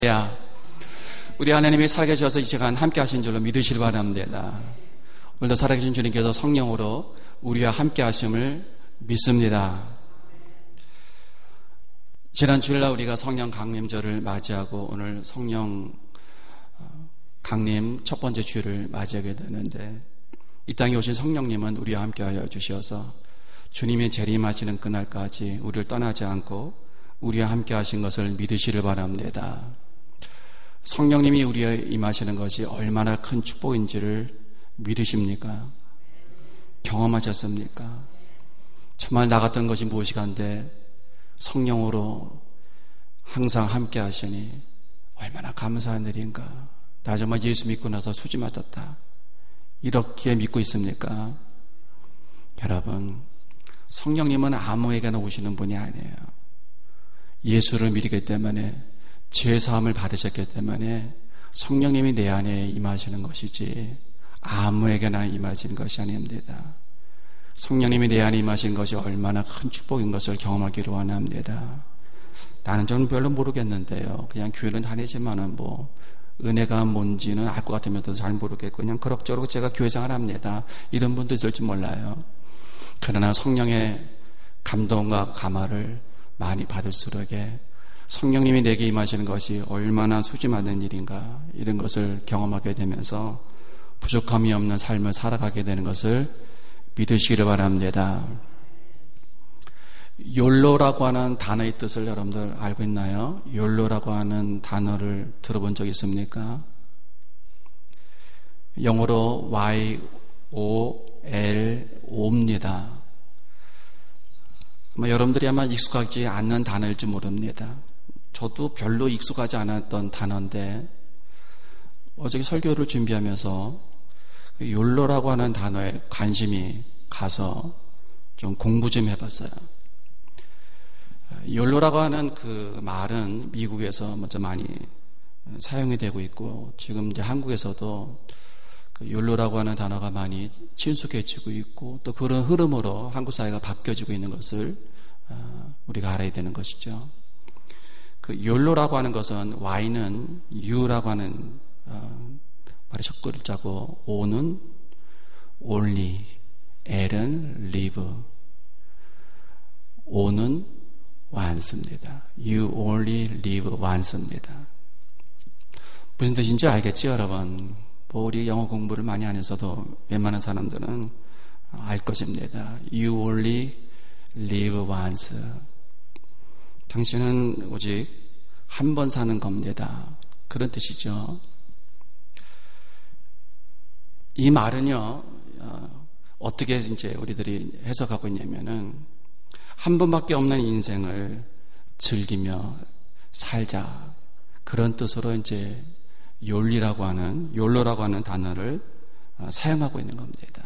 야, 우리 하나님이 살아계셔서 이 시간 함께 하신 줄로 믿으시길 바랍니다. 오늘도 살아계신 주님께서 성령으로 우리와 함께 하심을 믿습니다. 지난 주일날 우리가 성령 강림절을 맞이하고 오늘 성령 강림 첫 번째 주일을 맞이하게 되는데, 이 땅에 오신 성령님은 우리와 함께하여 주셔서 주님이 재림하시는 그날까지 우리를 떠나지 않고 우리와 함께 하신 것을 믿으시길 바랍니다. 성령님이 우리에 임하시는 것이 얼마나 큰 축복인지를 믿으십니까? 경험하셨습니까? 정말 나 같은 것이 무엇이간데 성령으로 항상 함께 하시니 얼마나 감사한 일인가. 나 정말 예수 믿고 나서 수지 맞았다, 이렇게 믿고 있습니까? 여러분, 성령님은 아무에게나 오시는 분이 아니에요. 예수를 믿기 때문에, 죄사함을 받으셨기 때문에 성령님이 내 안에 임하시는 것이지 아무에게나 임하시는 것이 아닙니다. 성령님이 내 안에 임하신 것이 얼마나 큰 축복인 것을 경험하기를 원합니다. 나는 좀 별로 모르겠는데요, 그냥 교회는 다니지만은 은혜가 뭔지는 알 것 같으면서도 잘 모르겠고 그냥 그럭저럭 제가 교회생활 합니다, 이런 분도 있을지 몰라요. 그러나 성령의 감동과 감화를 많이 받을수록에 성령님이 내게 임하시는 것이 얼마나 수지맞는 일인가, 이런 것을 경험하게 되면서 부족함이 없는 삶을 살아가게 되는 것을 믿으시기를 바랍니다. 욜로라고 하는 단어의 뜻을 여러분들 알고 있나요? 욜로라고 하는 단어를 들어본 적 있습니까? 영어로 YOLO입니다. 여러분들이 아마 익숙하지 않는 단어일지 모릅니다. 저도 별로 익숙하지 않았던 단어인데 어저께 설교를 준비하면서 욜로라고 하는 단어에 관심이 가서 좀 공부 좀 해봤어요. 욜로라고 하는 그 말은 미국에서 먼저 많이 사용이 되고 있고, 지금 이제 한국에서도 그 욜로라고 하는 단어가 많이 친숙해지고 있고, 또 그런 흐름으로 한국 사회가 바뀌어지고 있는 것을 우리가 알아야 되는 것이죠. 그 욜로라고 하는 것은 Y는 U라고 하는 말의 첫 글자고, O는 only, L은 live, O는 once입니다. You only live once입니다. 무슨 뜻인지 알겠죠, 여러분? 우리 영어 공부를 많이 안 했어도 웬만한 사람들은 알 것입니다. You only live once. 당신은 오직 한 번 사는 겁니다, 그런 뜻이죠. 이 말은요, 어떻게 이제 우리들이 해석하고 있냐면은, 한 번밖에 없는 인생을 즐기며 살자, 그런 뜻으로 이제 욜로라고 하는 단어를 사용하고 있는 겁니다.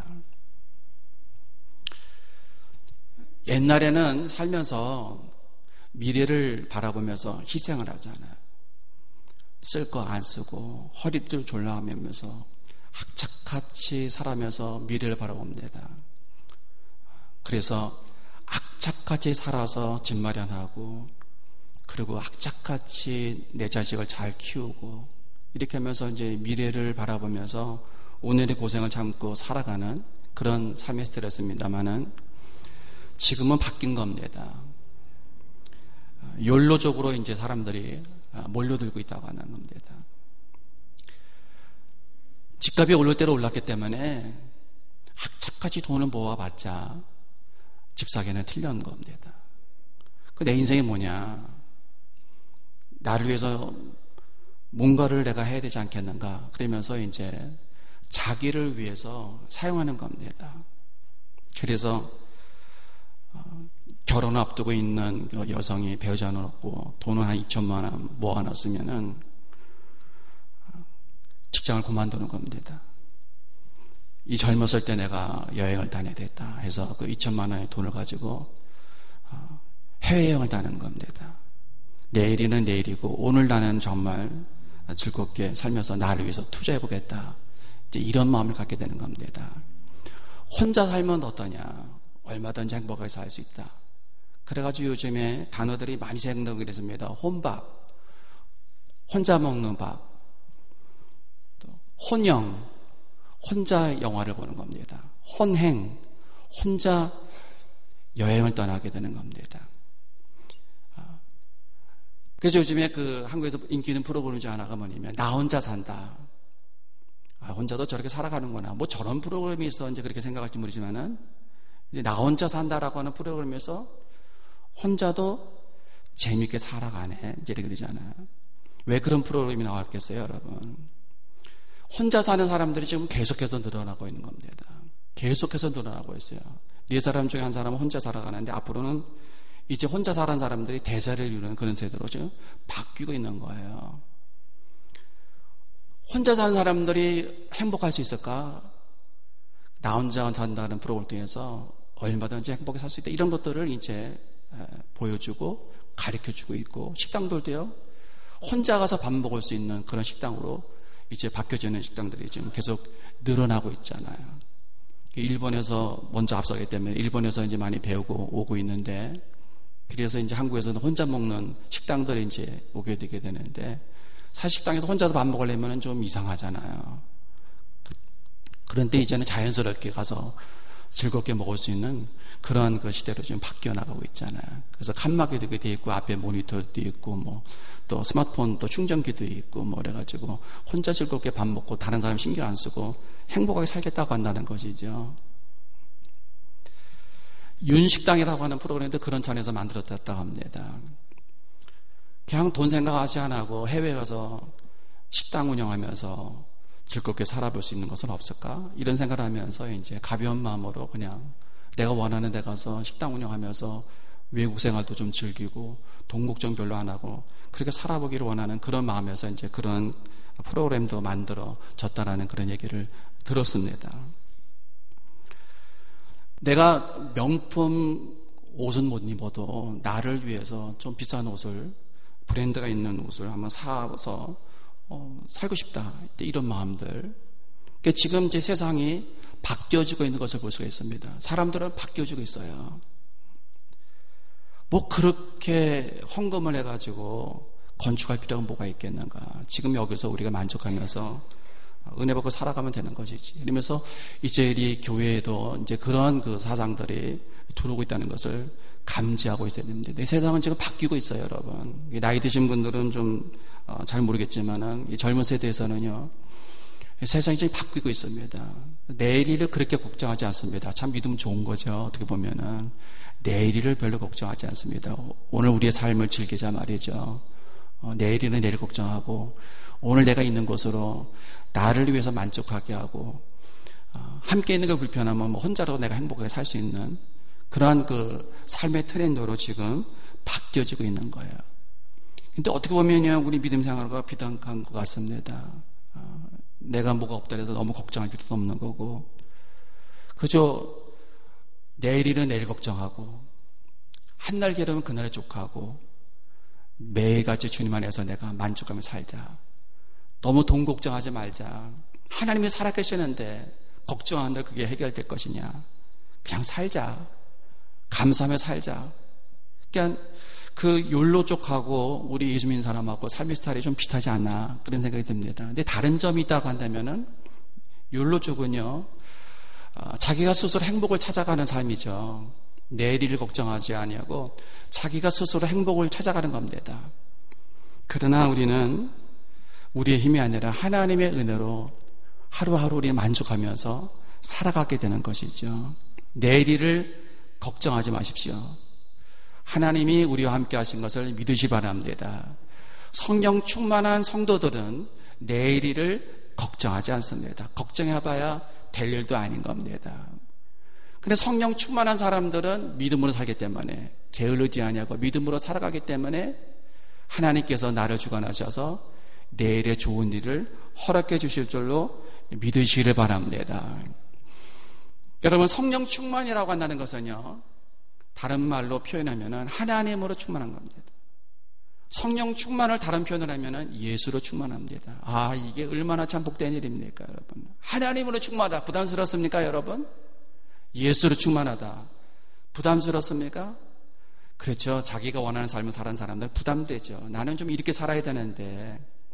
옛날에는 살면서 미래를 바라보면서 희생을 하잖아요. 쓸 거 안 쓰고 허리띠를 졸라매면서 악착같이 살아면서 미래를 바라봅니다. 그래서 악착같이 살아서 집 마련하고, 그리고 악착같이 내 자식을 잘 키우고, 이렇게 하면서 이제 미래를 바라보면서 오늘의 고생을 참고 살아가는 그런 삶의 스타일이었습니다만은, 지금은 바뀐 겁니다. 욜로적으로 이제 사람들이 몰려들고 있다고 하는 겁니다. 집값이 오를 대로 올랐기 때문에 악착같이 돈을 모아봤자 집 사기는 틀린 겁니다. 내 인생이 뭐냐, 나를 위해서 뭔가를 내가 해야 되지 않겠는가, 그러면서 이제 자기를 위해서 사용하는 겁니다. 그래서 결혼을 앞두고 있는 여성이 배우자는 없고 돈을 한 2천만 원 모아놨으면은 직장을 그만두는 겁니다. 이 젊었을 때 내가 여행을 다녀야 됐다 해서 그 2천만 원의 돈을 가지고 해외여행을 다니는 겁니다. 내일이는 내일이고 오늘 나는 정말 즐겁게 살면서 나를 위해서 투자해보겠다, 이제 이런 마음을 갖게 되는 겁니다. 혼자 살면 어떠냐, 얼마든지 행복하게 살 수 있다. 그래가지고 요즘에 단어들이 많이 생각나게 됐습니다. 혼밥, 혼자 먹는 밥, 또 혼영, 혼자 영화를 보는 겁니다. 혼행, 혼자 여행을 떠나게 되는 겁니다. 그래서 요즘에 한국에서 인기 있는 프로그램 중 하나가 뭐냐면 나 혼자 산다. 혼자도 저렇게 살아가는구나. 뭐 저런 프로그램이 있어 이제 그렇게 생각할지 모르지만은 이제 나 혼자 산다라고 하는 프로그램에서 혼자도 재미있게 살아가네. 이제 이렇게 되잖아요. 왜 그런 프로그램이 나왔겠어요, 여러분? 혼자 사는 사람들이 지금 계속해서 늘어나고 있는 겁니다. 계속해서 늘어나고 있어요. 4사람 중에 한 사람은 혼자 살아가는데 앞으로는 이제 혼자 사는 사람들이 대세를 이루는 그런 세대로 지금 바뀌고 있는 거예요. 혼자 사는 사람들이 행복할 수 있을까? 나 혼자 산다는 프로그램을 통해서 얼마든지 행복하게 살 수 있다. 이런 것들을 이제 보여주고 가르쳐주고 있고, 식당들도요, 혼자 가서 밥 먹을 수 있는 그런 식당으로 이제 바뀌어지는 식당들이 지금 계속 늘어나고 있잖아요. 일본에서 먼저 앞서기 때문에 일본에서 이제 많이 배우고 오고 있는데, 그래서 이제 한국에서는 혼자 먹는 식당들이 이제 오게 되게 되는데, 사실 식당에서 혼자서 밥 먹으려면 좀 이상하잖아요. 그런데 이제는 자연스럽게 가서 즐겁게 먹을 수 있는 그런 그 시대로 지금 바뀌어 나가고 있잖아요. 그래서 칸막이도 돼 있고, 앞에 모니터도 있고, 뭐, 또 스마트폰 또 충전기도 있고, 뭐, 그래가지고, 혼자 즐겁게 밥 먹고 다른 사람 신경 안 쓰고 행복하게 살겠다고 한다는 것이죠. 윤식당이라고 하는 프로그램도 그런 차원에서 만들었다고 합니다. 그냥 돈 생각하지 안 하고 해외에 가서 식당 운영하면서 즐겁게 살아볼 수 있는 것은 없을까? 이런 생각을 하면서 이제 가벼운 마음으로 그냥 내가 원하는 데 가서 식당 운영하면서 외국 생활도 좀 즐기고 돈 걱정 별로 안 하고 그렇게 살아보기를 원하는 그런 마음에서 이제 그런 프로그램도 만들어졌다라는 그런 얘기를 들었습니다. 내가 명품 옷은 못 입어도 나를 위해서 좀 비싼 옷을, 브랜드가 있는 옷을 한번 사서 살고 싶다. 이런 마음들. 그러니까 지금 제 세상이 바뀌어지고 있는 것을 볼 수가 있습니다. 사람들은 바뀌어지고 있어요. 뭐 그렇게 헌금을 해가지고 건축할 필요가 뭐가 있겠는가. 지금 여기서 우리가 만족하면서 은혜 받고 살아가면 되는 것이지. 이러면서 이제 이 교회에도 이제 그런 그 사상들이 들어오고 있다는 것을 감지하고 있어야 됩니다. 이 세상은 지금 바뀌고 있어요, 여러분. 나이 드신 분들은 좀 잘 모르겠지만은 이 젊은 세대에서는요, 세상이 지금 바뀌고 있습니다. 내일을 그렇게 걱정하지 않습니다. 참 믿으면 좋은 거죠. 어떻게 보면은 내일을 별로 걱정하지 않습니다. 오늘 우리의 삶을 즐기자 말이죠. 내일은 내일 걱정하고 오늘 내가 있는 곳으로 나를 위해서 만족하게 하고 함께 있는 게 불편하면 뭐 혼자라도 내가 행복하게 살 수 있는 그러한 그 삶의 트렌드로 지금 바뀌어지고 있는 거예요. 근데 어떻게 보면요, 우리 믿음 생활과 비단한 것 같습니다. 내가 뭐가 없더라도 너무 걱정할 필요도 없는 거고, 그저 내일은 내일 걱정하고 한날 게으르면 그날에 족하고 매일같이 주님 안에서 내가 만족하며 살자. 너무 돈 걱정하지 말자. 하나님이 살아계시는데 걱정하는데 그게 해결될 것이냐. 그냥 살자. 감사하며 살자. 그러니까 그 욜로 쪽하고 우리 예수 믿는 사람하고 삶의 스타일이 좀 비슷하지 않나 그런 생각이 듭니다. 근데 다른 점이 있다고 한다면은 욜로 쪽은요, 자기가 스스로 행복을 찾아가는 삶이죠. 내일을 걱정하지 아니하고 자기가 스스로 행복을 찾아가는 겁니다. 그러나 우리는 우리의 힘이 아니라 하나님의 은혜로 하루하루 우리 만족하면서 살아가게 되는 것이죠. 내일을 걱정하지 마십시오. 하나님이 우리와 함께 하신 것을 믿으시 바랍니다. 성령 충만한 성도들은 내일을 걱정하지 않습니다. 걱정해봐야 될 일도 아닌 겁니다. 근데 성령 충만한 사람들은 믿음으로 살기 때문에, 게으르지 아니하고 믿음으로 살아가기 때문에 하나님께서 나를 주관하셔서 내일의 좋은 일을 허락해 주실 줄로 믿으시기를 바랍니다. 여러분, 성령 충만이라고 한다는 것은요, 다른 말로 표현하면은 하나님으로 충만한 겁니다. 성령 충만을 다른 표현을 하면은 예수로 충만합니다. 아, 이게 얼마나 참 복된 일입니까, 여러분? 하나님으로 충만하다. 부담스럽습니까, 여러분? 예수로 충만하다. 부담스럽습니까? 그렇죠. 자기가 원하는 삶을 사는 사람들 부담되죠. 나는 좀 이렇게 살아야 되는데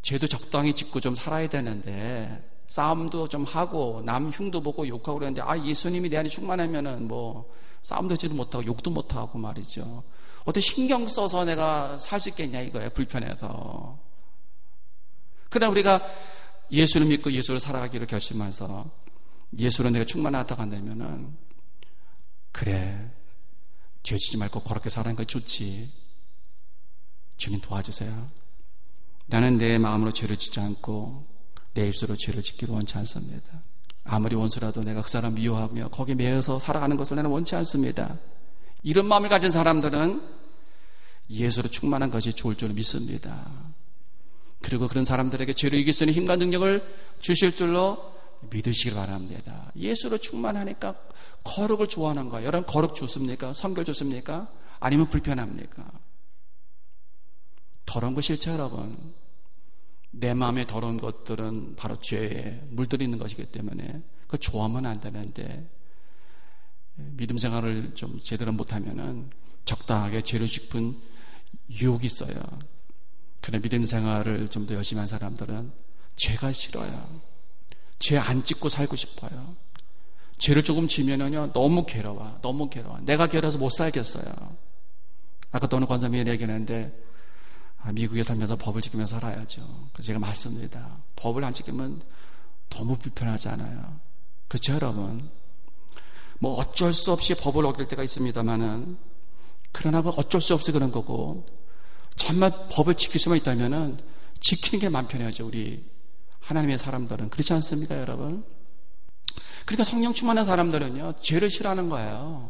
죄도 적당히 짓고 좀 살아야 되는데 싸움도 좀 하고 남 흉도 보고 욕하고 그러는데 예수님이 내 안에 충만하면은 뭐 싸움도 하지도 못하고 욕도 못하고 말이죠. 어떻게 신경 써서 내가 살 수 있겠냐 이거예요. 불편해서. 그러나 우리가 예수를 믿고 예수를 살아가기로 결심해서 예수로 내가 충만하다고 한다면은 그래, 죄 지지 말고 그렇게 살아가는 거 좋지. 주님 도와주세요. 나는 내 마음으로 죄를 짓지 않고 내 입술로 죄를 짓기를 원치 않습니다. 아무리 원수라도 내가 그 사람 미워하며 거기에 매여서 살아가는 것을 나는 원치 않습니다. 이런 마음을 가진 사람들은 예수로 충만한 것이 좋을 줄 믿습니다. 그리고 그런 사람들에게 죄를 이길 수 있는 힘과 능력을 주실 줄로 믿으시길 바랍니다. 예수로 충만하니까 거룩을 좋아하는 거예요. 여러분 거룩 좋습니까? 성결 좋습니까? 아니면 불편합니까? 더러운 거 싫죠 여러분? 내 마음에 더러운 것들은 바로 죄에 물들이는 것이기 때문에 그걸 좋아하면 안 되는데 믿음 생활을 좀 제대로 못하면은 적당하게 죄를 짚은 유혹이 있어요. 그러나 믿음 생활을 좀 더 열심히 한 사람들은 죄가 싫어요. 죄 안 짓고 살고 싶어요. 죄를 조금 지면은요 너무 괴로워. 내가 괴로워서 못 살겠어요. 아까 또 어느 권사님이 얘기했는데 미국에 살면서 법을 지키며 살아야죠. 그래서 제가 맞습니다. 법을 안 지키면 너무 불편하잖아요. 그렇죠 여러분? 뭐 어쩔 수 없이 법을 어길 때가 있습니다만은 그러나 어쩔 수 없이 그런 거고 정말 법을 지킬 수만 있다면은 지키는 게 마음 편해야죠. 우리 하나님의 사람들은 그렇지 않습니까 여러분? 그러니까 성령 충만한 사람들은요 죄를 싫어하는 거예요.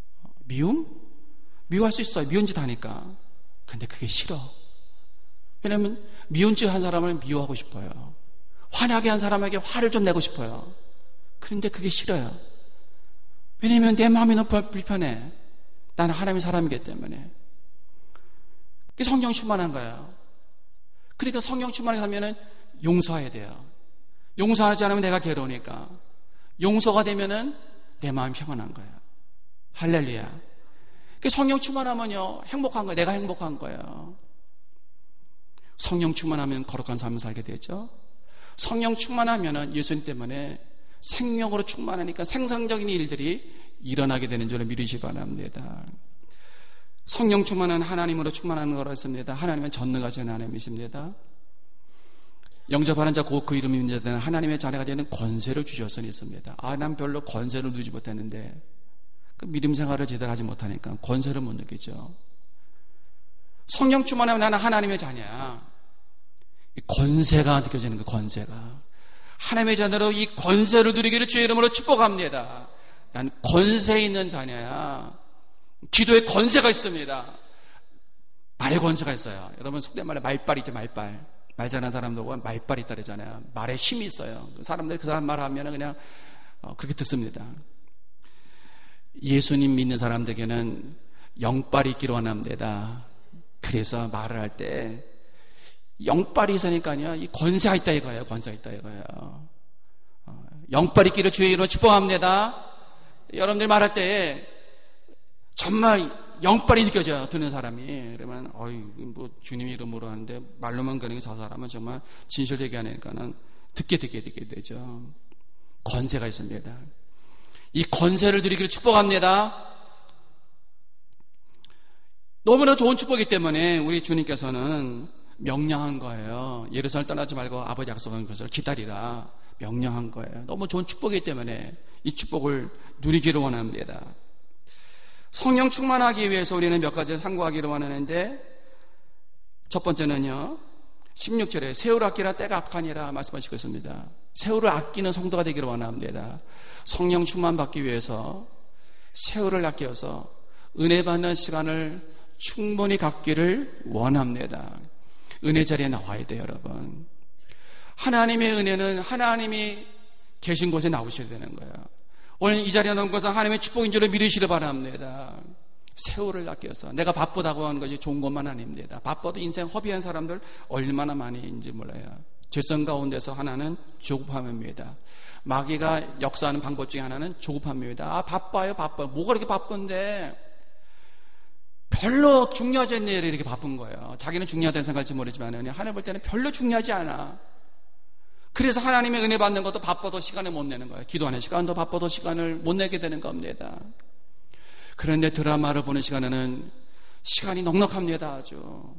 미워할 수 있어요. 미운 짓 하니까. 근데 그게 싫어. 왜냐하면 미운 짓 한 사람을 미워하고 싶어요. 화나게 한 사람에게 화를 좀 내고 싶어요. 그런데 그게 싫어요. 왜냐하면 내 마음이 너무 불편해. 나는 하나님의 사람이기 때문에. 그게 성령 충만한 거예요. 그러니까 성령 충만하게 하면은 용서해야 돼요. 용서하지 않으면 내가 괴로우니까. 용서가 되면은 내 마음이 평안한 거예요. 할렐루야. 성령 충만하면요 행복한 거예요. 내가 행복한 거예요. 성령 충만하면 거룩한 삶을 살게 되죠. 성령 충만하면은 예수님 때문에 생명으로 충만하니까 생산적인 일들이 일어나게 되는 줄을 믿으시기 바랍니다. 성령 충만한 하나님으로 충만한 거라 했습니다. 하나님은 전능하신 하나님이십니다. 영접하는 자 곧 그 이름이 인자되는 하나님의 자녀가 되는 권세를 주셨으니 있습니다. 난 별로 권세를 누리지 못했는데 그 믿음 생활을 제대로 하지 못하니까 권세를 못 느끼죠. 성령 충만하면 나는 하나님의 자녀야. 권세가 느껴지는 거예요. 권세가. 하나님의 자녀로 이 권세를 누리기를 주의 이름으로 축복합니다. 난 권세 있는 자녀야. 기도에 권세가 있습니다. 말에 권세가 있어요. 여러분 속된 말에 말빨 있죠. 말빨. 말 잘하는 사람도 말빨이 있다 그러잖아요. 말에 힘이 있어요. 사람들이 그 사람 말하면 그냥 그렇게 듣습니다. 예수님 믿는 사람들에게는 영빨이 있기를 원합니다. 그래서 말을 할 때 영빨이 있으니까요 이 권세가 있다 이거예요. 권세가 있다 이거예요. 영빨이 있기를 주의 이름으로 축복합니다. 여러분들이 말할 때 정말 영빨이 느껴져요. 듣는 사람이. 그러면 뭐 주님 이름으로 하는데 말로만 그러는 저 사람은 정말 진실되게 하니까는 듣게 되죠. 권세가 있습니다. 이 권세를 드리기를 축복합니다. 너무나 좋은 축복이기 때문에 우리 주님께서는 명령한 거예요. 예루살렘 떠나지 말고 아버지 약속한 것을 기다리라. 명령한 거예요. 너무 좋은 축복이기 때문에 이 축복을 누리기를 원합니다. 성령 충만하기 위해서 우리는 몇 가지를 상고하기를 원하는데 첫 번째는요 16절에 세월을 아끼라 때가 악하니라 말씀하시고 있습니다. 세월을 아끼는 성도가 되기를 원합니다. 성령 충만 받기 위해서 세월을 아껴서 은혜 받는 시간을 충분히 갖기를 원합니다. 은혜 자리에 나와야 돼요 여러분. 하나님의 은혜는 하나님이 계신 곳에 나오셔야 되는 거예요. 오늘 이 자리에 나온 것은 하나님의 축복인 줄을 믿으시길 바랍니다. 세월을 아껴서 내가 바쁘다고 하는 것이 좋은 것만 아닙니다. 바빠도 인생 허비한 사람들 얼마나 많이인지 몰라요. 죄성 가운데서 하나는 조급함입니다. 마귀가 역사하는 방법 중에 하나는 조급함입니다. 바빠요. 뭐가 그렇게 바쁜데 별로 중요하지 않는 일에 이렇게 바쁜 거예요. 자기는 중요하다는 생각할지 모르지만 하나님 볼 때는 별로 중요하지 않아. 그래서 하나님의 은혜 받는 것도 바빠도 시간을 못 내는 거예요. 기도하는 시간도 바빠도 시간을 못 내게 되는 겁니다. 그런데 드라마를 보는 시간에는 시간이 넉넉합니다. 아주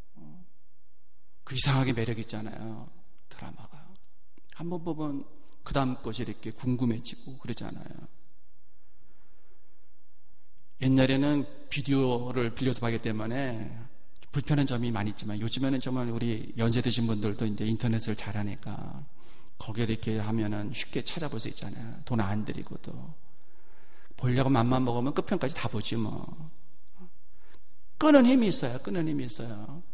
그 이상하게 매력 있잖아요. 드라마가 한번 보면 그 다음 것이 이렇게 궁금해지고 그러잖아요. 옛날에는 비디오를 빌려서 봤기 때문에 불편한 점이 많이 있지만 요즘에는 정말 우리 연세 드신 분들도 이제 인터넷을 잘하니까 거기에 이렇게 하면은 쉽게 찾아볼 수 있잖아요. 돈 안 들이고도. 보려고 맘만 먹으면 끝편까지 다 보지 뭐. 끄는 힘이 있어요. 끄는 힘이 있어요.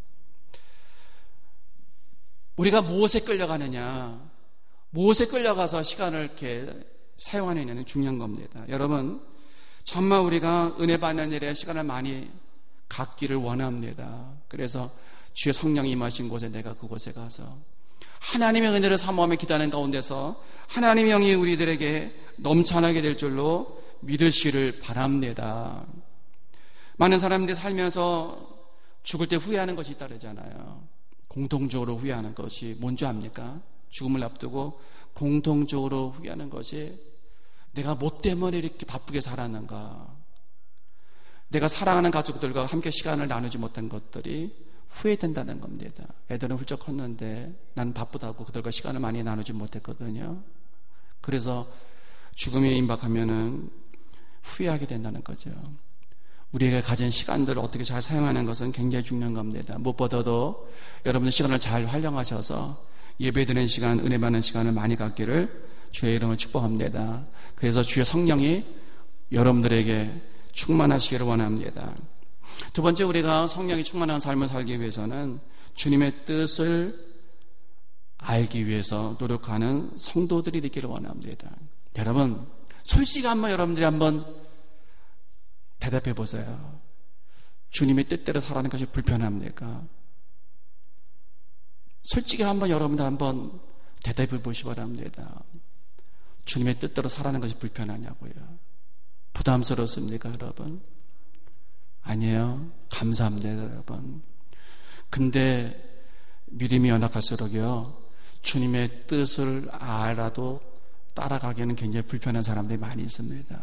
우리가 무엇에 끌려가느냐, 무엇에 끌려가서 시간을 이렇게 사용하느냐는 중요한 겁니다. 여러분, 정말 우리가 은혜 받는 일에 시간을 많이 갖기를 원합니다. 그래서 주의 성령이 임하신 곳에 내가 그곳에 가서 하나님의 은혜를 사모하며 기도하는 가운데서 하나님의 영이 우리들에게 넘쳐나게 될 줄로 믿으시기를 바랍니다. 많은 사람들이 살면서 죽을 때 후회하는 것이 있다 그러잖아요. 공통적으로 후회하는 것이 뭔지 압니까? 죽음을 앞두고 공통적으로 후회하는 것이 내가 뭐 때문에 이렇게 바쁘게 살았는가, 내가 사랑하는 가족들과 함께 시간을 나누지 못한 것들이 후회된다는 겁니다. 애들은 훌쩍 컸는데 나는 바쁘다고 그들과 시간을 많이 나누지 못했거든요. 그래서 죽음에 임박하면은 후회하게 된다는 거죠. 우리가 가진 시간들을 어떻게 잘 사용하는 것은 굉장히 중요한 겁니다. 무엇보다도 여러분들 시간을 잘 활용하셔서 예배드리는 시간, 은혜 받는 시간을 많이 갖기를 주의 이름을 축복합니다. 그래서 주의 성령이 여러분들에게 충만하시기를 원합니다. 두 번째, 우리가 성령이 충만한 삶을 살기 위해서는 주님의 뜻을 알기 위해서 노력하는 성도들이 되기를 원합니다. 여러분, 솔직히 한번 여러분들이 한번 대답해 보세요. 주님의 뜻대로 살아가는 것이 불편합니까? 솔직히 한번 여러분들 한번 대답해 보시기 바랍니다. 주님의 뜻대로 살아가는 것이 불편하냐고요. 부담스럽습니까, 여러분? 아니에요. 감사합니다, 여러분. 근데 믿음이 연약할수록요, 주님의 뜻을 알아도 따라가기에는 굉장히 불편한 사람들이 많이 있습니다.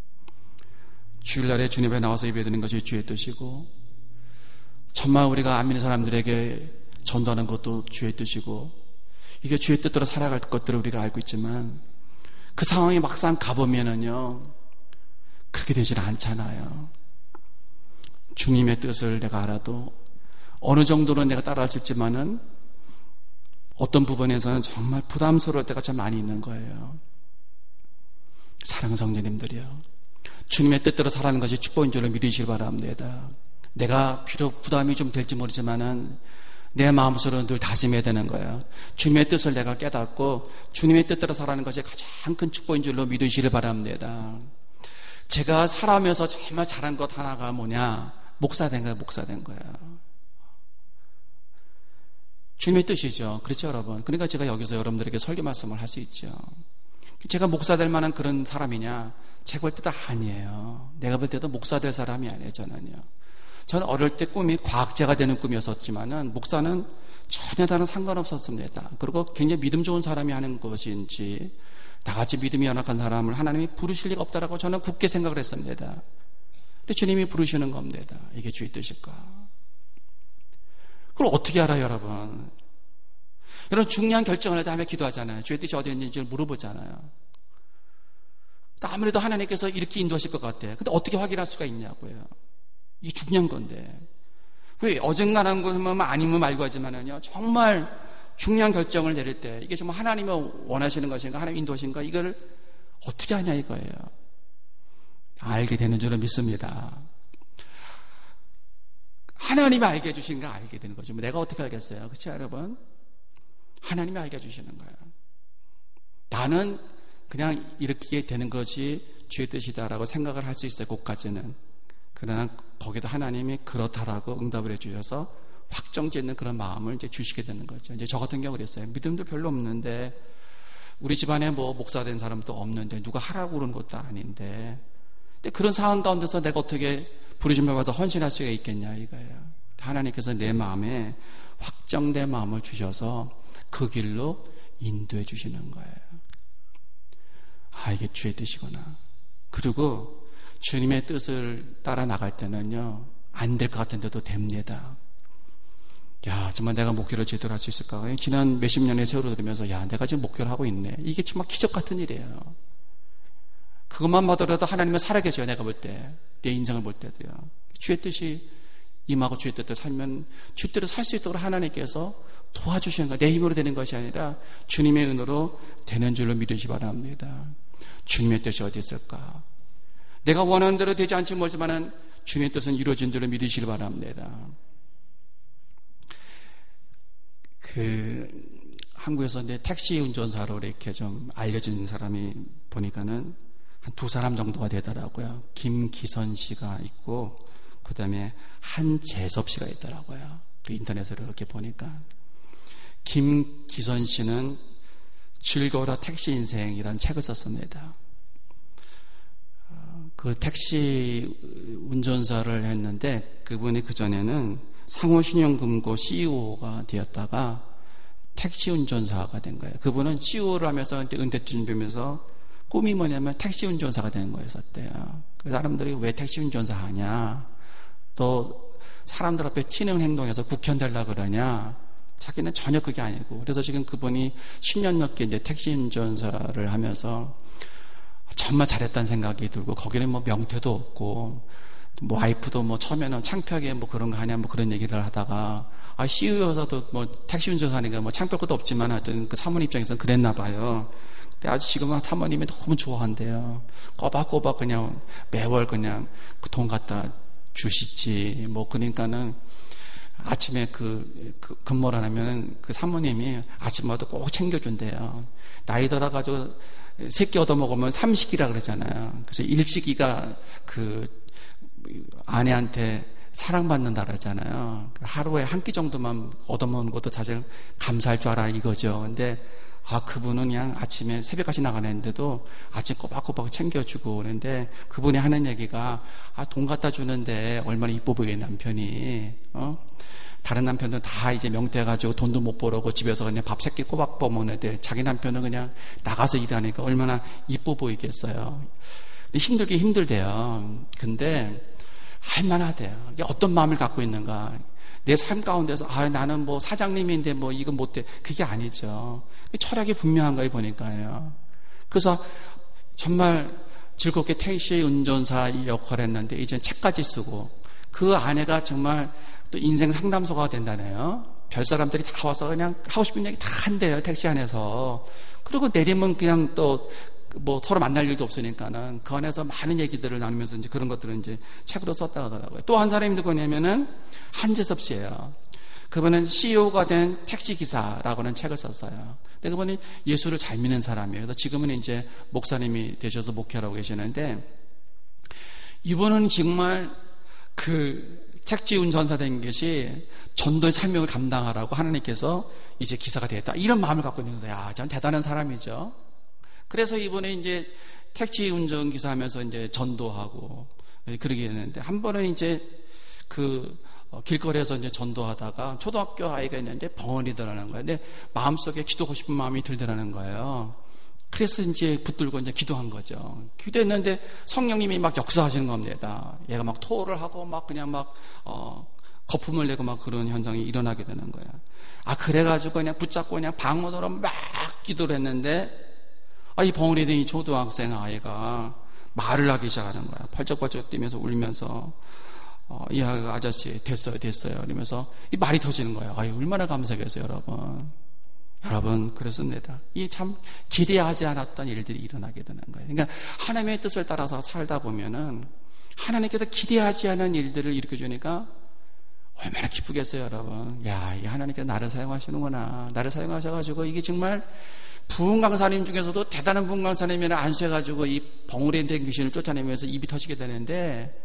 주일날에 주님 앞에 나와서 예배드리는 것이 주의 뜻이고, 정말 우리가 안 믿는 사람들에게 전도하는 것도 주의 뜻이고, 이게 주의 뜻대로 살아갈 것들을 우리가 알고 있지만 그 상황이 막상 가보면은요, 그렇게 되질 않잖아요. 주님의 뜻을 내가 알아도 어느 정도는 내가 따라할 수 있지만은 어떤 부분에서는 정말 부담스러울 때가 참 많이 있는 거예요. 사랑하는 성도님들이요, 주님의 뜻대로 살아가는 것이 축복인 줄로 믿으시길 바랍니다. 내가 비록 부담이 좀 될지 모르지만은 내 마음속으로 늘 다짐해야 되는 거예요. 주님의 뜻을 내가 깨닫고 주님의 뜻대로 살아가는 것이 가장 큰 축복인 줄로 믿으시길 바랍니다. 제가 살아오면서 정말 잘한 것 하나가 뭐냐? 목사 된 거예요. 목사 된 거예요. 주님의 뜻이죠. 그렇죠, 여러분? 그러니까 제가 여기서 여러분들에게 설교 말씀을 할 수 있죠. 제가 목사 될 만한 그런 사람이냐? 제가 볼 때도 아니에요. 내가 볼 때도 목사 될 사람이 아니에요, 저는요. 저는 어릴 때 꿈이 과학자가 되는 꿈이었었지만은 목사는 전혀 다른 상관없었습니다. 그리고 굉장히 믿음 좋은 사람이 하는 것인지 나같이 믿음이 연약한 사람을 하나님이 부르실 리가 없다라고 저는 굳게 생각을 했습니다. 근데 주님이 부르시는 겁니다. 이게 주의 뜻일까? 그걸 어떻게 알아요, 여러분? 여러분, 중요한 결정을 할 때 하면 기도하잖아요. 주의 뜻이 어디 있는지 물어보잖아요. 아무래도 하나님께서 이렇게 인도하실 것 같아. 근데 어떻게 확인할 수가 있냐고요. 이게 중요한 건데. 왜 어중간한 거면 아니면 말고 하지만은요, 정말 중요한 결정을 내릴 때 이게 정말 하나님이 원하시는 것인가, 하나님 인도하신가, 이걸 어떻게 하냐 이거예요. 알게 되는 줄은 믿습니다. 하나님이 알게 해주시는가, 알게 되는 거죠. 내가 어떻게 알겠어요? 그렇죠, 여러분? 하나님이 알게 해주시는 거예요. 나는 그냥 이렇게 되는 것이 주의 뜻이다라고 생각을 할 수 있어요, 그것까지는. 그러나 거기도 하나님이 그렇다라고 응답을 해주셔서 확정짓는 그런 마음을 이제 주시게 되는 거죠. 이제 저 같은 경우 그랬어요. 믿음도 별로 없는데, 우리 집안에 뭐 목사 된 사람도 없는데, 누가 하라고 그러는 것도 아닌데, 근데 그런 상황 가운데서 내가 어떻게 부르심을 받아서 헌신할 수가 있겠냐 이거예요. 하나님께서 내 마음에 확정된 마음을 주셔서 그 길로 인도해 주시는 거예요. 아, 이게 주의 뜻이구나. 그리고 주님의 뜻을 따라 나갈 때는요, 안 될 것 같은데도 됩니다. 야, 정말 내가 목회를 제대로 할 수 있을까? 지난 몇십 년의 세월을 들으면서, 야, 내가 지금 목회를 하고 있네. 이게 정말 기적 같은 일이에요. 그것만 봐더라도 하나님은 살아계셔요. 내가 볼 때, 내 인생을 볼 때도요. 주의 뜻이 임하고 주의 뜻대로 살면 주의 뜻대로 살 수 있도록 하나님께서 도와주시는 거예요. 내 힘으로 되는 것이 아니라 주님의 은혜로 되는 줄로 믿으시 바랍니다. 주님의 뜻이 어디 있을까? 내가 원하는 대로 되지 않지 모르지만 주님의 뜻은 이루어진 줄로 믿으시길 바랍니다. 한국에서 이제 택시 운전사로 이렇게 좀 알려진 사람이 보니까는 한 두 사람 정도가 되더라고요. 김기선 씨가 있고, 그 다음에 한재섭 씨가 있더라고요. 인터넷으로 이렇게 보니까. 김기선 씨는 즐거워라 택시 인생이라는 책을 썼습니다. 그 택시 운전사를 했는데 그분이 그전에는 상호신용금고 CEO가 되었다가 택시 운전사가 된 거예요. 그분은 CEO를 하면서 은퇴 준비하면서 꿈이 뭐냐면 택시 운전사가 되는 거였었대요. 그래서 사람들이 왜 택시 운전사 하냐, 또 사람들 앞에 튀는 행동에서 국현되려고 그러냐, 자기는 전혀 그게 아니고. 그래서 지금 그분이 10년 넘게 이제 택시 운전사를 하면서 정말 잘했다는 생각이 들고, 거기는 뭐 명태도 없고, 뭐 와이프도 뭐 처음에는 창피하게 뭐 그런 거 하냐 뭐 그런 얘기를 하다가, 아, CEO여서도 뭐 택시 운전사 하니까 뭐 창피할 것도 없지만 하여튼 그 사모님 입장에서는 그랬나 봐요. 근데 아주 지금은 사모님이 너무 좋아한대요. 꼬박꼬박 그냥 매월 그냥 그 돈 갖다 주시지. 뭐 그러니까는 아침에 근무를 하면은 그 사모님이 아침마다 꼭 챙겨준대요. 나이 들어가지고 새끼 얻어먹으면 삼식이라 그러잖아요. 그래서 일식이가 그 아내한테 사랑받는다 그러잖아요. 하루에 한 끼 정도만 얻어먹는 것도 사실 감사할 줄 알아 이거죠. 근데 그분은 그냥 아침에 새벽까지 나가는데도 아침 꼬박꼬박 챙겨주고 그러는데, 그분이 하는 얘기가, 돈 갖다 주는데 얼마나 이뻐 보이겠네, 남편이. 다른 남편들은 다 이제 명태해가지고 돈도 못 벌어고 집에서 그냥 밥 새끼 꼬박 먹는데, 자기 남편은 그냥 나가서 일하니까 얼마나 이뻐 보이겠어요. 근데 힘들긴 힘들대요. 근데 할만하대요. 이게 어떤 마음을 갖고 있는가. 내 삶 가운데서 나는 뭐 사장님인데 뭐 이건 못돼, 그게 아니죠. 철학이 분명한 거에 보니까요. 그래서 정말 즐겁게 택시 운전사 이 역할을 했는데 이제 책까지 쓰고, 그 아내가 정말 또 인생 상담소가 된다네요. 별 사람들이 다 와서 그냥 하고 싶은 얘기 다 한대요, 택시 안에서. 그리고 내리면 그냥 또 뭐 서로 만날 일도 없으니까는 그 안에서 많은 얘기들을 나누면서 이제 그런 것들을 이제 책으로 썼다 하더라고요. 또 한 사람이 누구냐면은 한재섭 씨예요. 그분은 CEO가 된 택시기사라고는 책을 썼어요. 근데 그분이 예수를 잘 믿는 사람이에요. 그래서 지금은 이제 목사님이 되셔서 목회하고 계시는데, 이분은 정말 그 택시 운전사 된 것이 전도의 사명을 감당하라고 하나님께서 이제 기사가 되었다, 이런 마음을 갖고 있는 거예요. 참 대단한 사람이죠. 그래서 이번에 이제 택시 운전기사 하면서 이제 전도하고 그러게 했는데, 한 번은 이제 길거리에서 이제 전도하다가 초등학교 아이가 있는데 벙어리 더라는 거예요. 근데 마음속에 기도하고 싶은 마음이 들더라는 거예요. 그래서 이제 붙들고 이제 기도한 거죠. 기도했는데 성령님이 막 역사하시는 겁니다. 얘가 막 토를 하고 막 그냥 막, 거품을 내고 막 그런 현상이 일어나게 되는 거예요. 그래가지고 그냥 붙잡고 그냥 방언으로 막 기도를 했는데, 이 벙어리 된 이 초등학생 아이가 말을 하기 시작하는 거야. 펄쩍펄쩍 뛰면서 울면서, 이 아저씨 됐어요 이러면서 이 말이 터지는 거예요. 얼마나 감사하겠어요, 여러분. 여러분, 그렇습니다. 이 참 기대하지 않았던 일들이 일어나게 되는 거예요. 그러니까 하나님의 뜻을 따라서 살다 보면은 하나님께서 기대하지 않은 일들을 일으켜주니까 얼마나 기쁘겠어요, 여러분. 이 하나님께서 나를 사용하시는구나. 나를 사용하셔가지고 이게 정말 부흥 강사님 중에서도 대단한 부흥 강사님을 안수해가지고 이 벙어리 된 귀신을 쫓아내면서 입이 터지게 되는데,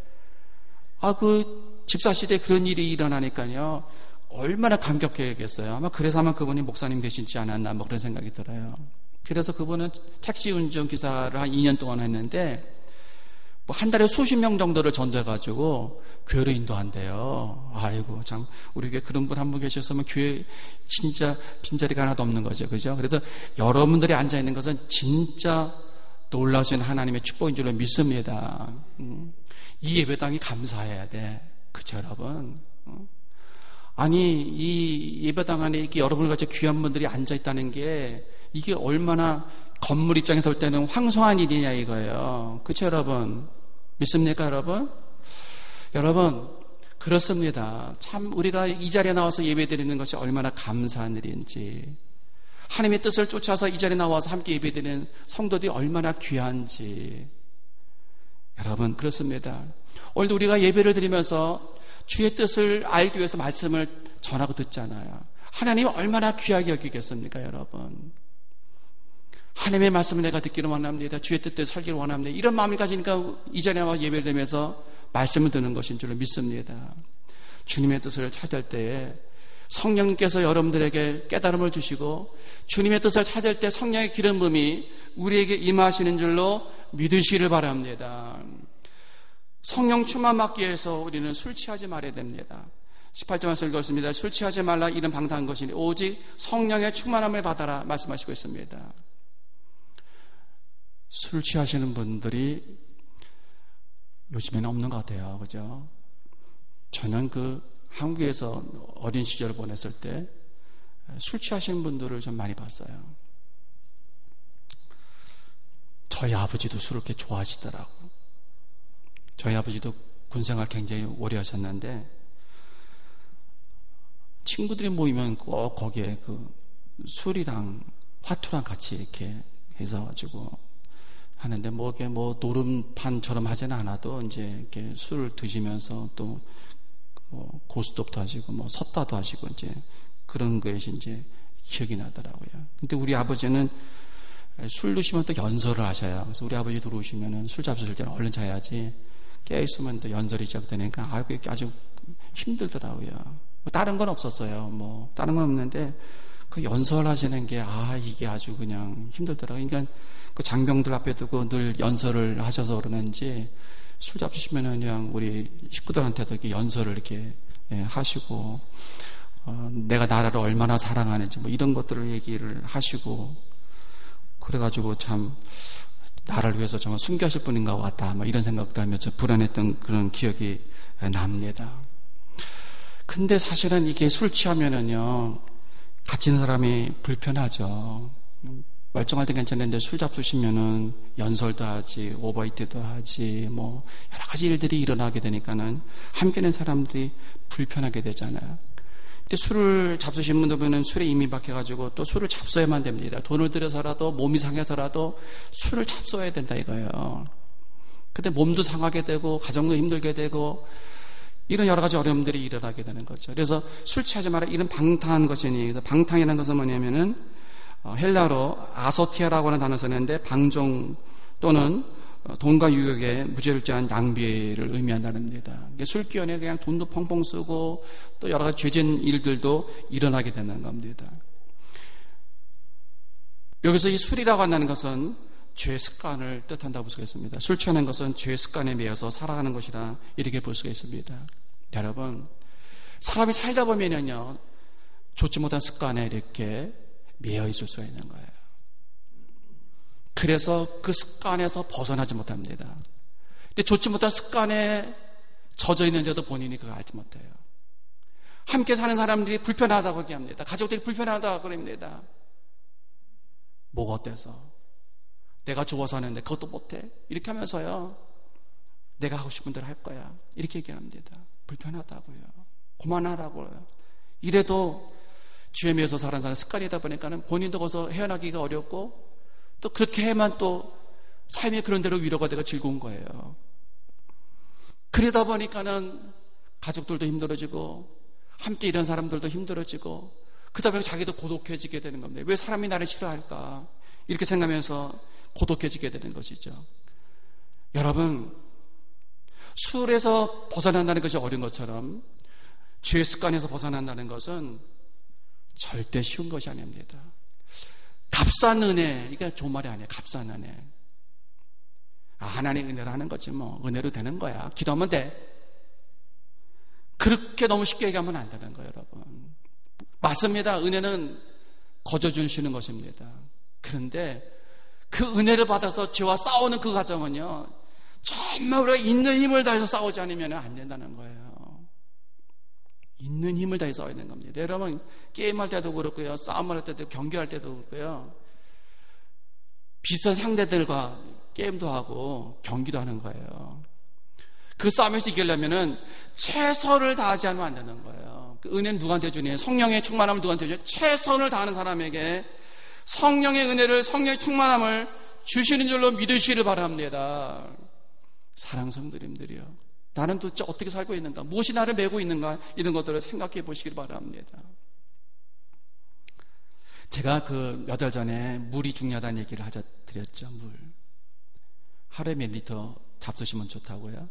그 집사시대에 그런 일이 일어나니까요, 얼마나 감격해야겠어요. 그래서 아마 그분이 목사님 되시지 않았나 뭐 그런 생각이 들어요. 그래서 그분은 택시 운전기사를 한 2년 동안 했는데, 뭐 한 달에 수십 명 정도를 전도해가지고 교회로 인도한대요. 아이고, 참, 우리 교회 그런 분 한 분 계셨으면 교회 진짜 빈자리가 하나도 없는 거죠. 그죠? 그래도 여러분들이 앉아있는 것은 진짜 놀라우신 하나님의 축복인 줄로 믿습니다. 이 예배당이 감사해야 돼. 그쵸, 여러분? 아니, 이 예배당 안에 이렇게 여러분을 같이 귀한 분들이 앉아있다는 게 이게 얼마나 건물 입장에서 볼 때는 황송한 일이냐 이거예요. 그쵸, 여러분? 믿습니까, 여러분? 여러분, 그렇습니다. 참 우리가 이 자리에 나와서 예배드리는 것이 얼마나 감사한 일인지, 하나님의 뜻을 쫓아서 이 자리에 나와서 함께 예배드리는 성도들이 얼마나 귀한지. 여러분, 그렇습니다. 오늘도 우리가 예배를 드리면서 주의 뜻을 알기 위해서 말씀을 전하고 듣잖아요. 하나님이 얼마나 귀하게 여기겠습니까, 여러분? 하나님의 말씀을 내가 듣기를 원합니다. 주의 뜻대로 살기를 원합니다. 이런 마음을 가지니까 이 자리에 나와 예배를 드리면서 말씀을 듣는 것인 줄로 믿습니다. 주님의 뜻을 찾을 때에 성령님께서 여러분들에게 깨달음을 주시고 주님의 뜻을 찾을 때 성령의 기름 부음이 우리에게 임하시는 줄로 믿으시기를 바랍니다. 성령 충만 받기 위해서 우리는 술 취하지 말아야 됩니다. 18절 말씀 읽었습니다. 술 취하지 말라 이는 방탕한 것이니 오직 성령의 충만함을 받아라 말씀하시고 있습니다. 술 취하시는 분들이 요즘에는 없는 것 같아요. 그죠? 저는 한국에서 어린 시절을 보냈을 때 술 취하시는 분들을 좀 많이 봤어요. 저희 아버지도 술을 그렇게 좋아하시더라고요. 저희 아버지도 군생활 굉장히 오래 하셨는데 친구들이 모이면 꼭 거기에 술이랑 화투랑 같이 이렇게 해서 가지고 하는데 이게 노름판처럼 하지는 않아도 이제 이렇게 술을 드시면서 또 고스톱도 하시고 섰다도 하시고 이제 그런 것이 이제 기억이 나더라고요. 근데 우리 아버지는 술 드시면 또 연설을 하셔요. 그래서 우리 아버지 들어오시면은 술 잡수실 때는 얼른 자야지 깨있으면 또 연설이 시작되니까 아주 힘들더라고요. 다른 건 없었어요. 다른 건 없는데 그 연설하시는 게 이게 아주 그냥 힘들더라고요. 그러니까 그 장병들 앞에 두고 늘 연설을 하셔서 그러는지 술 잡수시면은 그냥 우리 식구들한테도 이렇게 연설을 이렇게 하시고 내가 나라를 얼마나 사랑하는지 이런 것들을 얘기를 하시고 그래가지고 참 나를 위해서 정말 순교하실 분인가 같다 이런 생각들 하면서 불안했던 그런 기억이 납니다. 근데 사실은 이게 술 취하면은요 같이 있는 사람이 불편하죠. 멀쩡할 때 괜찮은데 술 잡수시면은 연설도 하지 오버히트도 하지 여러 가지 일들이 일어나게 되니까는 함께 있는 사람들이 불편하게 되잖아요. 근데 술을 잡수신 분들 보면 술에 이미 박혀가지고 또 술을 잡숴야만 됩니다. 돈을 들여서라도 몸이 상해서라도 술을 잡숴야 된다 이거예요. 근데 몸도 상하게 되고 가정도 힘들게 되고 이런 여러 가지 어려움들이 일어나게 되는 거죠. 그래서 술 취하지 마라 이런 방탕한 것이니 방탕이라는 것은 뭐냐면은 헬라로 아소티아라고 하는 단어 쓰는데 방종 또는 돈과 유혹의 무절제한 낭비를 의미한다는 겁니다. 술기운에 그냥 돈도 펑펑 쓰고 또 여러 가지 죄진 일들도 일어나게 되는 겁니다. 여기서 이 술이라고 한다는 것은 죄 습관을 뜻한다고 볼 수가 있습니다. 술 취하는 것은 죄 습관에 매여서 살아가는 것이라 이렇게 볼 수가 있습니다. 여러분, 사람이 살다 보면요 좋지 못한 습관에 이렇게 매여 있을 수가 있는 거예요. 그래서 그 습관에서 벗어나지 못합니다. 근데 좋지 못한 습관에 젖어 있는데도 본인이 그걸 알지 못해요. 함께 사는 사람들이 불편하다고 얘기합니다. 가족들이 불편하다고 그럽니다. 뭐가 어때서? 내가 좋아서 하는데 그것도 못해? 이렇게 하면서요 내가 하고 싶은 대로 할 거야 이렇게 얘기합니다. 불편하다고요. 그만하라고요. 이래도 주에 매여서 사는 사람 습관이다 보니까는 본인도 거기서 헤어나기가 어렵고 또 그렇게 해만 또 삶이 그런 대로 위로가 되고 즐거운 거예요. 그러다 보니까는 가족들도 힘들어지고 함께 일하는 사람들도 힘들어지고 그러다 보니까 자기도 고독해지게 되는 겁니다. 왜 사람이 나를 싫어할까 이렇게 생각하면서 고독해지게 되는 것이죠. 여러분, 술에서 벗어난다는 것이 어려운 것처럼 죄의 습관에서 벗어난다는 것은 절대 쉬운 것이 아닙니다. 값싼 은혜, 이게 좋은 말이 아니에요. 값싼 은혜. 하나님 은혜로 하는 거지 뭐. 은혜로 되는 거야. 기도하면 돼. 그렇게 너무 쉽게 얘기하면 안 되는 거예요, 여러분. 맞습니다. 은혜는 거저 주시는 것입니다. 그런데 그 은혜를 받아서 죄와 싸우는 그 과정은요, 정말 우리가 있는 힘을 다해서 싸우지 않으면 안 된다는 거예요. 있는 힘을 다해서 싸워야 되는 겁니다. 여러분, 게임할 때도 그렇고요, 싸움을 할 때도, 경기할 때도 그렇고요, 비슷한 상대들과 게임도 하고 경기도 하는 거예요. 그 싸움에서 이기려면은 최선을 다하지 않으면 안 되는 거예요. 그 은혜는 누구한테 주니? 성령의 충만함을 누구한테 주니? 최선을 다하는 사람에게 성령의 은혜를, 성령의 충만함을 주시는 줄로 믿으시기를 바랍니다. 사랑하는 성도님들이요, 나는 도대체 어떻게 살고 있는가, 무엇이 나를 메고 있는가, 이런 것들을 생각해 보시길 바랍니다. 제가 그 몇 달 전에 물이 중요하다는 얘기를 드렸죠. 물 하루에 몇 리터 잡수시면 좋다고요?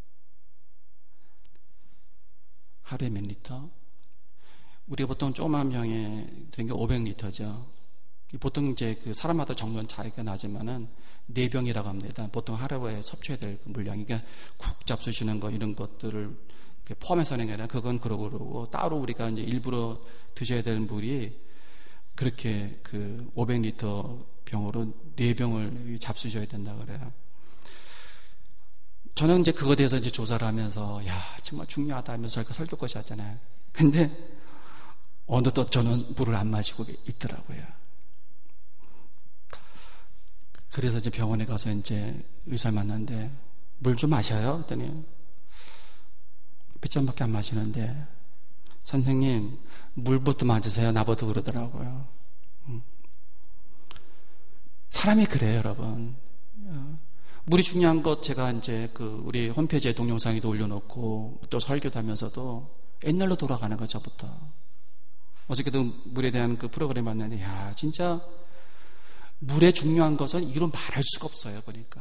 하루에 몇 리터? 우리가 보통 조그만 병에 드는 게 500리터죠. 보통 이제 그 사람마다 정도는 차이가 나지만은 4병이라고 합니다. 보통 하루에 섭취해야 될 물량이, 그러니까 국 잡수시는 거 이런 것들을 포함해서 하는 게 아니라 그건 그러고 따로 우리가 이제 일부러 드셔야 될 물이 그렇게 그 500리터 병으로 4병을 잡수셔야 된다 그래요. 저는 이제 그거에 대해서 이제 조사를 하면서, 야, 정말 중요하다 하면서 저희가 설교까지 하잖아요. 근데 어느덧 저는 물을 안 마시고 있더라고요. 그래서 이제 병원에 가서 이제 의사를 만났는데, 물 좀 마셔요? 그랬더니 몇 잔밖에 안 마시는데, 선생님, 물부터 맞으세요. 나부터 그러더라고요. 사람이 그래요, 여러분. 물이 중요한 것, 제가 이제 그 우리 홈페이지에 동영상에도 올려놓고 또 설교도 하면서도 옛날로 돌아가는 거죠, 저부터. 어저께도 물에 대한 그 프로그램 봤는데, 야, 진짜 물의 중요한 것은 이로 말할 수가 없어요, 보니까.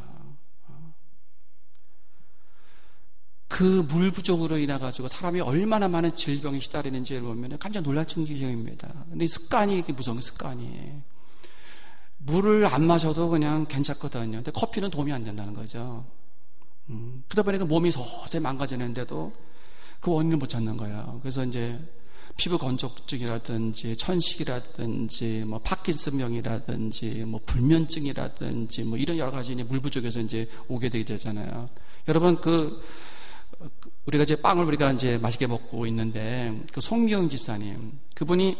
그 물 부족으로 인해가지고 사람이 얼마나 많은 질병에 시달리는지를 보면 깜짝 놀랄 정도입니다. 근데 이 습관이, 이게 무서운 습관이. 물을 안 마셔도 그냥 괜찮거든요. 근데 커피는 도움이 안 된다는 거죠. 그러다 보니까 몸이 서서히 망가지는데도 그 원인을 못 찾는 거예요. 그래서 이제 피부 건조증이라든지 천식이라든지 뭐 파킨슨병이라든지 뭐 불면증이라든지 뭐 이런 여러 가지 이제 물 부족에서 이제 오게 되게 되잖아요. 여러분, 우리가 이제 빵을 우리가 이제 맛있게 먹고 있는데, 그 송기영 집사님, 그분이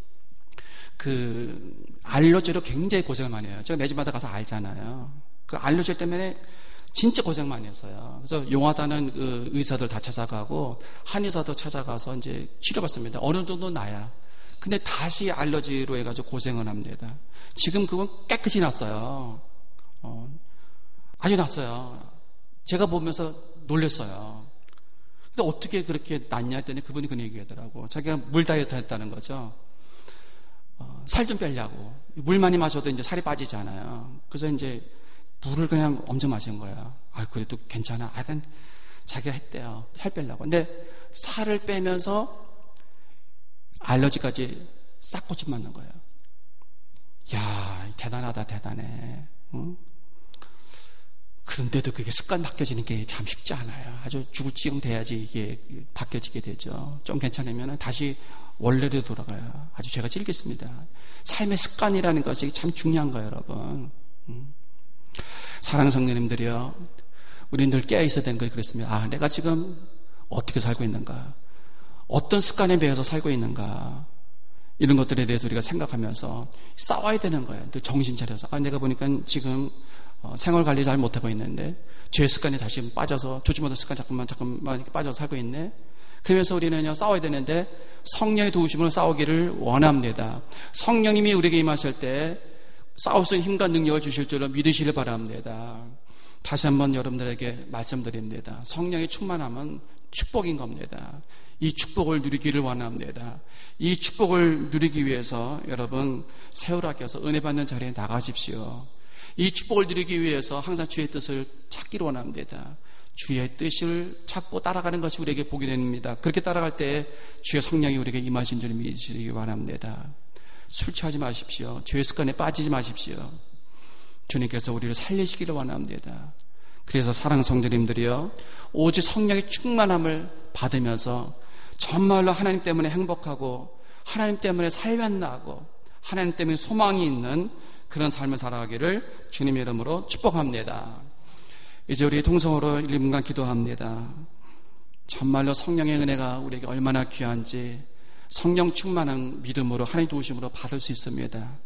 그 알러지로 굉장히 고생을 많이 해요. 제가 매주마다 가서 알잖아요. 그 알러지 때문에 진짜 고생 많이 했어요. 그래서 용하다는 그 의사들 다 찾아가고 한의사도 찾아가서 이제 치료받습니다. 어느 정도 나야. 근데 다시 알러지로 해가지고 고생을 합니다. 지금 그건 깨끗이 났어요. 아주 났어요. 제가 보면서 놀랐어요. 근데 어떻게 그렇게 낫냐 했더니 그분이 그런 얘기하더라고. 자기가 물 다이어트 했다는 거죠. 살 좀 빼려고. 물 많이 마셔도 이제 살이 빠지잖아요. 그래서 이제 물을 그냥 엄청 마신 거야. 그래도 괜찮아. 약간 자기가 했대요. 살 빼려고. 근데 살을 빼면서 알러지까지 싹 고침 맞는 거예요. 야, 대단하다, 대단해. 응? 그런데도 그게 습관 바뀌어지는 게 참 쉽지 않아요. 아주 죽을 지경 돼야지 이게 바뀌어지게 되죠. 좀 괜찮으면 다시 원래로 돌아가요. 아주 제가 즐겼습니다. 삶의 습관이라는 것이 참 중요한 거예요, 여러분. 사랑하는 성도님들이요, 우리는 늘 깨어있어야 되는 거예요. 그랬습니다. 내가 지금 어떻게 살고 있는가, 어떤 습관에 매여서 살고 있는가, 이런 것들에 대해서 우리가 생각하면서 싸워야 되는 거예요. 늘 정신 차려서. 내가 보니까 지금 생활 관리 잘 못하고 있는데, 죄 습관에 다시 빠져서, 좋지 못한 습관 자꾸만 이렇게 빠져서 살고 있네. 그러면서 우리는요, 싸워야 되는데 성령의 도우심으로 싸우기를 원합니다. 성령님이 우리에게 임하실 때 싸울 수 있는 힘과 능력을 주실 줄로 믿으시길 바랍니다. 다시 한번 여러분들에게 말씀드립니다. 성령의 충만함은 축복인 겁니다. 이 축복을 누리기를 원합니다. 이 축복을 누리기 위해서 여러분 세월학교에서 은혜 받는 자리에 나가십시오. 이 축복을 누리기 위해서 항상 주의 뜻을 찾기를 원합니다. 주의 뜻을 찾고 따라가는 것이 우리에게 복이 됩니다. 그렇게 따라갈 때 주의 성령이 우리에게 임하신 줄 믿으시기 바랍니다. 술 취하지 마십시오. 죄의 습관에 빠지지 마십시오. 주님께서 우리를 살리시기를 원합니다. 그래서 사랑 성도님들이요, 오직 성령의 충만함을 받으면서 정말로 하나님 때문에 행복하고 하나님 때문에 살면 나고 하나님 때문에 소망이 있는 그런 삶을 살아가기를 주님의 이름으로 축복합니다. 이제 우리 통성으로 1분간 기도합니다. 정말로 성령의 은혜가 우리에게 얼마나 귀한지 성령 충만한 믿음으로 하나님 도우심으로 받을 수 있습니다.